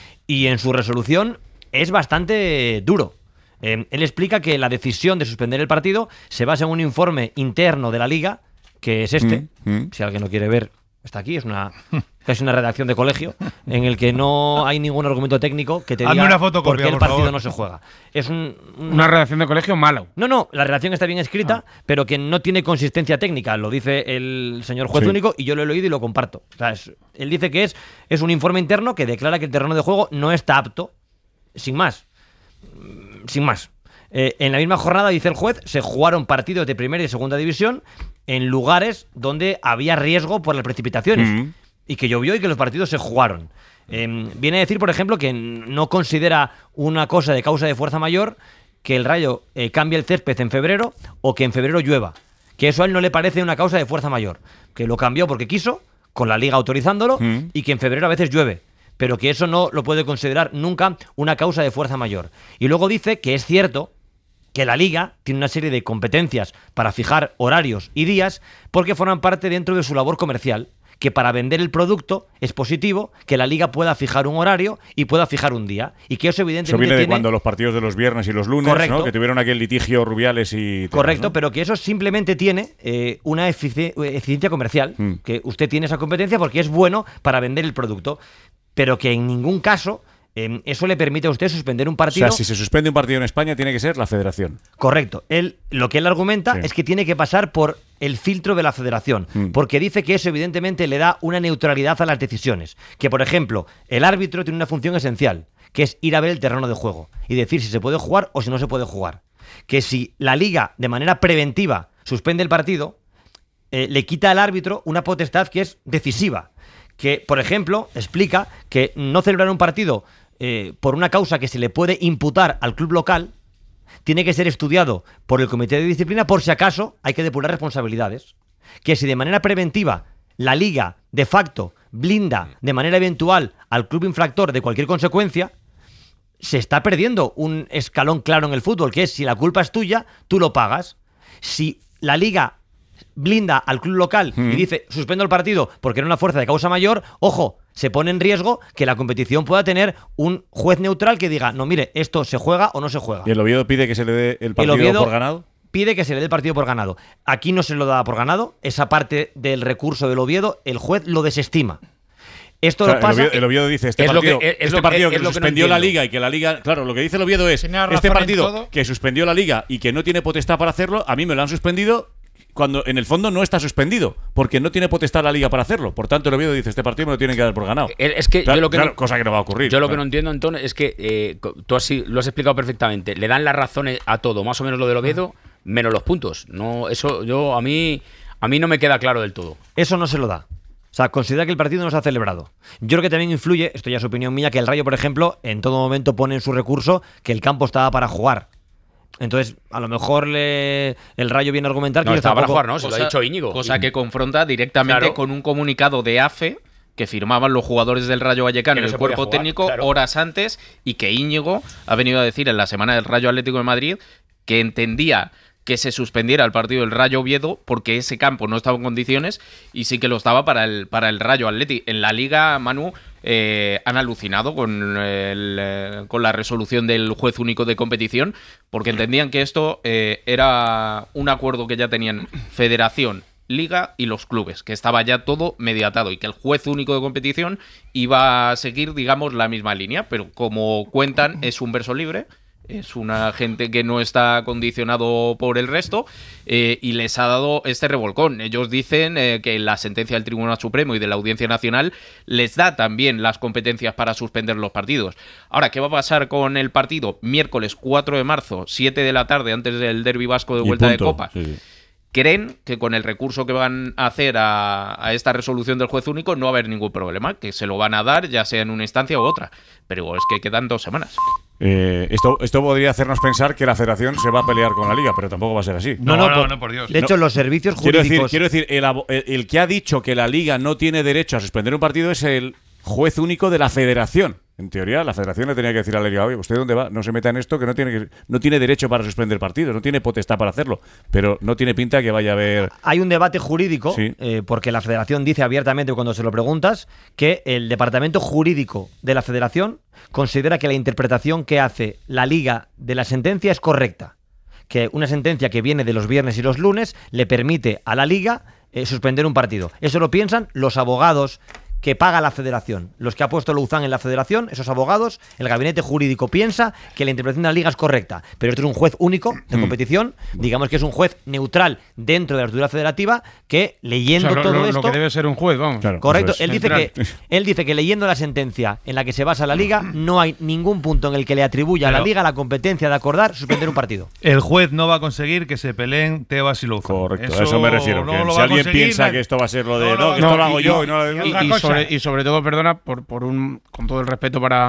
Y en su resolución es bastante duro. Eh, él explica que la decisión de suspender el partido se basa en un informe interno de la Liga, que es este. Mm, mm. Si alguien lo quiere ver, está aquí. Es una casi una redacción de colegio en el que no hay ningún argumento técnico que te Hazme diga una fotocopia, por qué el por partido favor. no se juega. Es un, Una redacción de colegio malo. no, no, la redacción está bien escrita, Ah. pero que no tiene consistencia técnica. Lo dice el señor juez Sí. único y yo lo he leído y lo comparto. O sea, es- él dice que es, es un informe interno que declara que el terreno de juego no está apto. Sin más. Mm, Sin más. Eh, en la misma jornada, dice el juez, se jugaron partidos de primera y segunda división en lugares donde había riesgo por las precipitaciones. Mm. Y que llovió y que los partidos se jugaron. Eh, viene a decir, por ejemplo, que no considera una cosa de causa de fuerza mayor que el Rayo eh, cambie el césped en febrero o que en febrero llueva. Que eso a él no le parece una causa de fuerza mayor. Que lo cambió porque quiso, con la Liga autorizándolo, Mm. y que en febrero a veces llueve. pero que eso no lo puede considerar nunca una causa de fuerza mayor. Y luego dice que es cierto que la Liga tiene una serie de competencias para fijar horarios y días porque forman parte dentro de su labor comercial, que para vender el producto es positivo que la Liga pueda fijar un horario y pueda fijar un día. Y que eso evidentemente Eso viene de tiene... cuando los partidos de los viernes y los lunes, Correcto. ¿no? Que tuvieron aquel litigio Rubiales y... Correcto, temas, ¿no? pero que eso simplemente tiene eh, una efici- eficiencia comercial, Mm. que usted tiene esa competencia porque es bueno para vender el producto, pero que en ningún caso eh, eso le permite a usted suspender un O partido. sea, si se suspende un partido en España, tiene que ser la federación. Correcto. Él, lo que él argumenta Sí. es que tiene que pasar por el filtro de la federación, Mm. porque dice que eso evidentemente le da una neutralidad a las decisiones. Que, por ejemplo, el árbitro tiene una función esencial, que es ir a ver el terreno de juego y decir si se puede jugar o si no se puede jugar. Que si la Liga, de manera preventiva, suspende el partido, eh, le quita al árbitro una potestad que es decisiva. Que, por ejemplo, explica que no celebrar un partido eh, por una causa que se le puede imputar al club local tiene que ser estudiado por el comité de disciplina por si acaso hay que depurar responsabilidades. Que si de manera preventiva la Liga de facto blinda de manera eventual al club infractor de cualquier consecuencia, se está perdiendo un escalón claro en el fútbol, que es si la culpa es tuya, tú lo pagas. Si la Liga blinda al club local Mm. y dice suspendo el partido porque era una fuerza de causa mayor, ojo, se pone en riesgo que la competición pueda tener un juez neutral que diga, no, mire, esto se juega o no se juega. ¿Y el Oviedo pide que se le dé el partido Oviedo por ganado? Pide que se le dé el partido por ganado. Aquí no se lo da por ganado. Esa parte del recurso del Oviedo, el juez lo desestima. Esto O sea, lo pasa... el, Oviedo, el Oviedo dice este Es lo partido, que- es este lo que- partido que, es lo que no suspendió la entiendo. Liga y que la Liga... Claro, lo que dice el Oviedo es Tiene razón este en partido todo. que suspendió la Liga y que no tiene potestad para hacerlo, a mí me lo han suspendido cuando en el fondo no está suspendido, porque no tiene potestad la Liga para hacerlo. Por tanto, el Oviedo dice, este partido me lo tienen que dar por ganado. Eh, Es que Claro, yo lo que claro, no, cosa que no va a ocurrir. Yo lo que claro. no entiendo, Antonio, es que eh, co- tú así lo has explicado perfectamente. Le dan las razones a todo, más o menos lo del Oviedo, menos los puntos. No, eso yo a mí a mí no me queda claro del todo. Eso no se lo da. O sea, considera que el partido no se ha celebrado. Yo creo que también influye, esto ya es opinión mía, que el Rayo, por ejemplo, en todo momento pone en su recurso que el campo estaba para jugar. Entonces, a lo mejor le, el Rayo viene a argumentar que No ellos estaba para tampoco- jugar, ¿no? Se lo ha dicho Íñigo. Cosa que confronta directamente Claro. con un comunicado de A F E que firmaban los jugadores del Rayo Vallecano Que y no el se podía cuerpo jugar, técnico claro. horas antes, y que Íñigo ha venido a decir en la semana del Rayo Atlético de Madrid que entendía que se suspendiera el partido del Rayo Oviedo porque ese campo no estaba en condiciones y sí que lo estaba para el, para el Rayo Atleti. En la Liga, Manu, eh, han alucinado con, el, eh, con la resolución del juez único de competición porque entendían que esto eh, era un acuerdo que ya tenían Federación, Liga y los clubes, que estaba ya todo mediatado y que el juez único de competición iba a seguir, digamos, la misma línea, pero como cuentan, es un verso libre. Es una gente que no está condicionado por el resto eh, y les ha dado este revolcón. Ellos dicen eh, que la sentencia del Tribunal Supremo y de la Audiencia Nacional les da también las competencias para suspender los partidos. Ahora, ¿qué va a pasar con el partido? Miércoles cuatro de marzo, siete de la tarde, antes del Derbi Vasco de Y vuelta de punto. Copa. Sí, sí. Creen que con el recurso que van a hacer a, a esta resolución del juez único no va a haber ningún problema, que se lo van a dar ya sea en una instancia u otra. Pero es que quedan dos semanas. Eh, esto, esto podría hacernos pensar que la Federación se va a pelear con la Liga, pero tampoco va a ser así. No, no, no, no, por Dios. De hecho, los servicios Quiero jurídicos... decir, quiero decir el, abo- el- el que ha dicho que la Liga no tiene derecho a suspender un partido es el juez único de la Federación. En teoría, la Federación le tenía que decir a la Liga, oye, ¿usted dónde va? No se meta en esto, que no tiene, que, no tiene derecho para suspender partidos, no tiene potestad para hacerlo. Pero no tiene pinta que vaya a haber... Hay un debate jurídico, Sí. eh, porque la Federación dice abiertamente cuando se lo preguntas que el Departamento Jurídico de la Federación considera que la interpretación que hace la Liga de la sentencia es correcta. Que una sentencia que viene de los viernes y los lunes le permite a la Liga eh, suspender un partido. Eso lo piensan los abogados que paga la Federación. Los que ha puesto Louzán en la Federación, esos abogados, el gabinete jurídico piensa que la interpretación de la Liga es correcta. Pero esto es un juez único de Mm. competición, digamos que es un juez neutral dentro de la estructura federativa que, leyendo O sea, lo, todo lo- lo esto... que debe ser un juez, vamos. Claro, Correcto, eso es. él dice, que, Central. él dice que leyendo la sentencia en la que se basa la Liga, no hay ningún punto en el que le atribuya a la Pero- Liga la competencia de acordar suspender un partido. El juez no va a conseguir que se peleen Tebas y Louzán. Correcto, a eso me refiero. no que lo si va a alguien conseguir, piensa nadie. que esto va a ser lo de... No, No, no, que esto no, lo hago y- yo y- y no lo y de- otra Y, y cosa. sobre, y sobre todo, perdona, por, por un con todo el respeto para,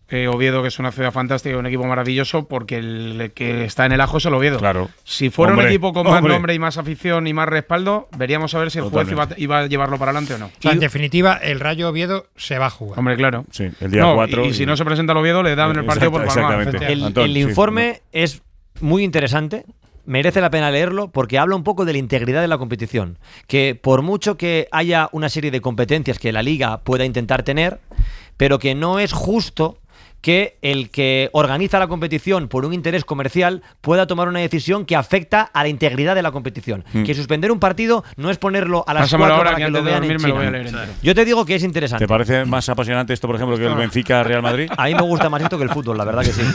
eh, Oviedo, que es una ciudad fantástica y un equipo maravilloso, porque el que está en el ajo es el Oviedo. Claro. Si fuera Hombre, un equipo con más hombre. nombre y más afición y más respaldo, veríamos a ver si el juez iba, iba a llevarlo para adelante o no. O sea, en definitiva, el Rayo Oviedo se va a jugar. Hombre, claro. Sí, el día No, cuatro. y, y si no se presenta el Oviedo, le dan el partido por palmar. Exactamente. El, Antón, el sí. informe es muy interesante. Merece la pena leerlo porque habla un poco de la integridad de la competición. Que por mucho que haya una serie de competencias que la Liga pueda intentar tener, pero que no es justo que el que organiza la competición por un interés comercial pueda tomar una decisión que afecta a la integridad de la competición. Mm. Que suspender un partido no es ponerlo a las Pásamelo cuatro ahora, para que que lo antes de vean en dormir me lo voy a China. leer entero. Yo te digo que es interesante. ¿Te parece más apasionante esto, por ejemplo, que el Benfica-Real Madrid? A mí me gusta más esto que el fútbol, la verdad que sí.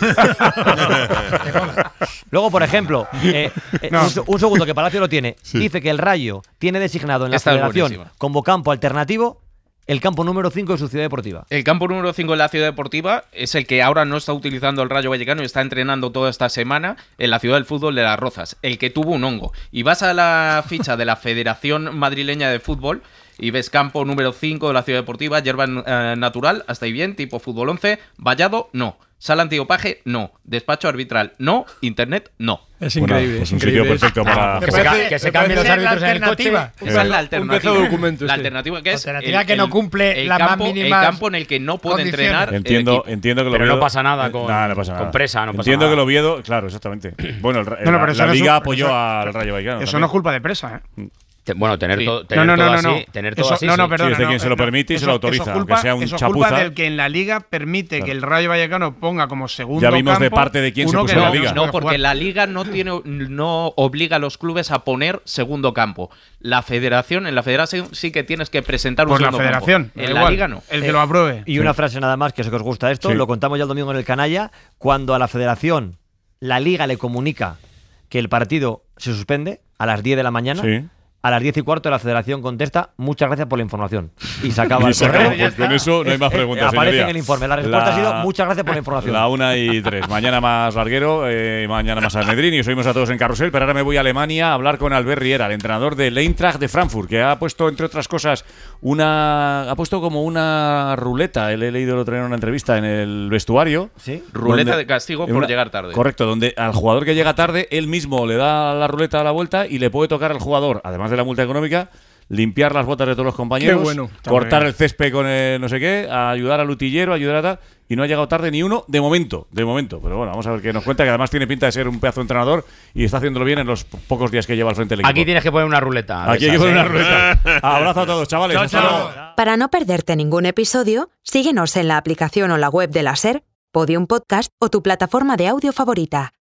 Luego, por ejemplo, eh, eh, No. un, se- un segundo que Palacio lo tiene. Dice que el Rayo tiene designado en la Esta es federación buenísima. como campo alternativo el campo número cinco de su ciudad deportiva. El campo número cinco de la Ciudad Deportiva es el que ahora no está utilizando el Rayo Vallecano y está entrenando toda esta semana en la Ciudad del Fútbol de Las Rozas, el que tuvo un hongo. Y vas a la ficha de la Federación Madrileña de Fútbol y ves campo número cinco de la Ciudad Deportiva, hierba eh, natural, hasta ahí bien, tipo fútbol once, vallado, no. Sala antidopaje, no. Despacho arbitral, no. Internet, no. Es Bueno, increíble. pues es un sitio increíble. perfecto para... Me Que se, parece- ca- que se me cambien los parece la árbitros en el coche. alternativa. Esa es la Un alternativa. pedazo de documento, La sí. alternativa que es Alternativa que no cumple el las más campo, mínimas el campo en el que no puede condiciones. entrenar el Entiendo, equipo. entiendo que lo Pero no Oviedo- pasa nada con- Nada, no pasa nada. con presa, no pasa Entiendo nada. que el Oviedo, claro, exactamente. Bueno, el, el- No, no, la, pero eso la no es Liga un- apoyó eso- al Rayo Vallecano. Eso también. no es culpa de presa, ¿eh? Te- Bueno, tener, Sí. to- tener No, no, todo no, así, no, no. tener todo Eso- así. no, no, sí. perdona, Sí, es de no, quien se lo no, permite y se eso- lo autoriza, eso es aunque culpa- sea un eso es chapuza. culpa del que en la Liga permite que el Rayo Vallecano ponga como segundo Ya vimos de campo parte de quién se uno puso que en la no- Liga. se No, puede porque jugar. la liga no tiene, no obliga a los clubes a poner segundo campo. La federación, en la federación sí que tienes que presentar un Pues la segundo federación, campo. da En la igual, liga no. el que lo apruebe. Y una frase nada más, que sé que os gusta esto, Sí. lo contamos ya el domingo en el Canalla, cuando a la federación la Liga le comunica que el partido se suspende a las diez de la mañana, Sí. a las diez y cuarto la federación contesta, muchas gracias por la información. Y se acaba Y el se correo. acabó. Pues con eso no hay más Eh, eh, preguntas, Aparece señoría. en el informe. La respuesta ha sido muchas gracias por la información. La una y tres. Mañana más Larguero, eh, mañana más Almedrín y os oímos a todos en Carrusel. Pero ahora me voy a Alemania a hablar con Albert Riera, el entrenador del Eintracht de Frankfurt, que ha puesto, entre otras cosas, una ha puesto como una ruleta. Él he leído el otro día en una entrevista en el vestuario. ¿Sí? Ruleta donde- de castigo en por una- llegar tarde. Correcto, donde al jugador que llega tarde, él mismo le da la ruleta a la vuelta y le puede tocar al jugador, además de la multa económica, limpiar las botas de todos los compañeros, Qué bueno. Está cortar muy bien. el césped con el no sé qué, a ayudar al utillero, ayudar a tal, y no ha llegado tarde ni uno de momento, de momento. Pero bueno, vamos a ver qué nos cuenta, que además tiene pinta de ser un pedazo de entrenador y está haciéndolo bien en los po- pocos días que lleva al frente del equipo. Aquí tienes que poner una ruleta. de Aquí hay que esas, poner ¿eh? una ruleta. Abrazo a todos, chavales. Chao, Hasta chao. luego. Para no perderte ningún episodio, síguenos en la aplicación o la web de la SER, Podium Podcast o tu plataforma de audio favorita.